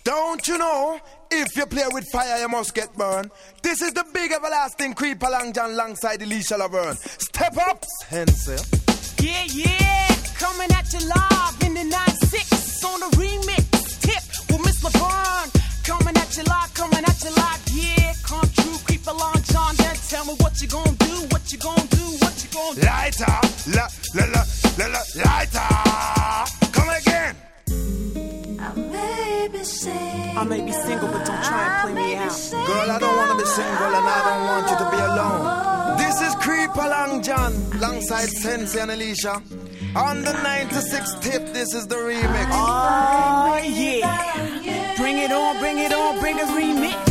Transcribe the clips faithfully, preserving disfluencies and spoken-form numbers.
Don't you know, if you play with fire, you must get burned. This is the big everlasting Creeper Long John alongside Elisha Laverne. Step up, Sensei. Yeah, yeah, coming at you live in the nine six on the remix tip with Miss Laverne. Coming at you live, coming at you live, yeah. Come true, Creeper Long John, then tell me what you gonna do, what you gonna do, what you gonna do. Lighter, la, la, la, la, la, lighter. Come again. I may be single, I may be single, but don't try and play me out. Girl, I don't wanna be single and I don't want you to be alone. This is Creeper Long John alongside Sensei and Elisha. On the ninety-six tip, this is the remix. Oh, yeah. Bring it on, bring it on, bring a remix.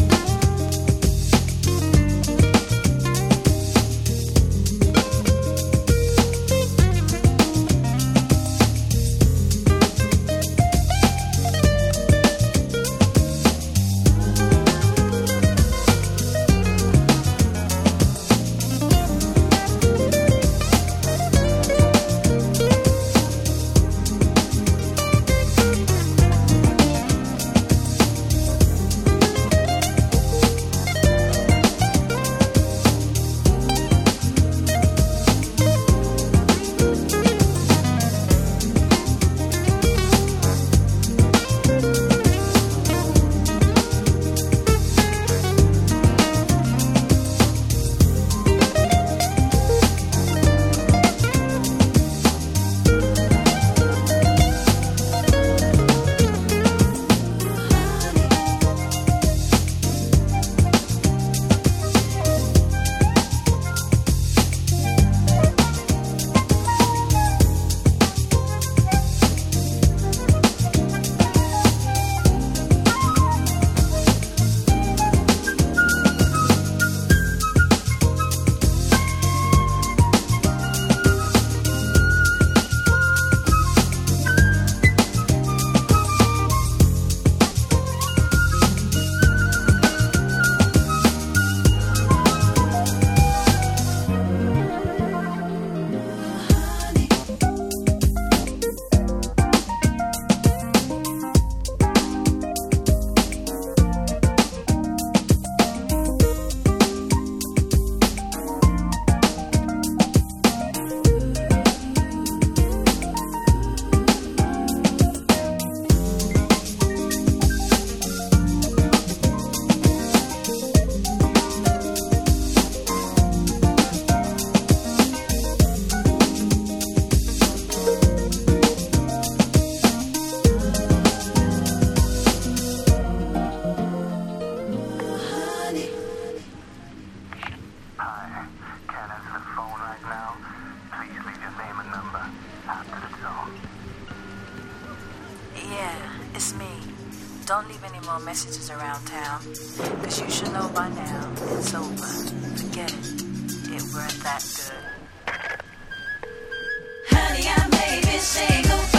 It's me. Don't leave any more messages around town, because you should know by now it's over. Forget it. It weren't that good. Honey, I may be single.